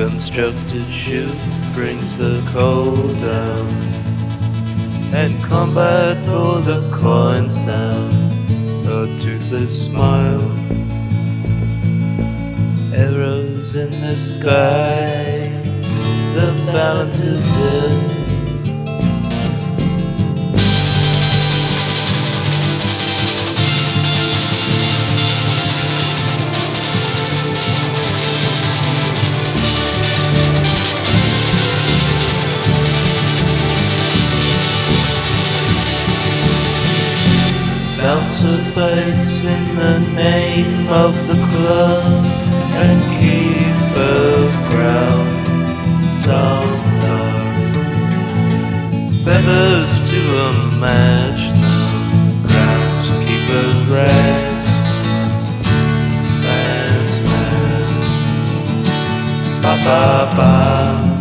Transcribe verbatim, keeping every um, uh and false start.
constructed shoe brings the cold down, and combat for the coin sound, a toothless smile, arrows in the sky, the balance is in. Bouncer fights in the name of the club and keeper grounds on love. Feathers to a match now, groundskeeper's rags, man's man. Ba ba ba.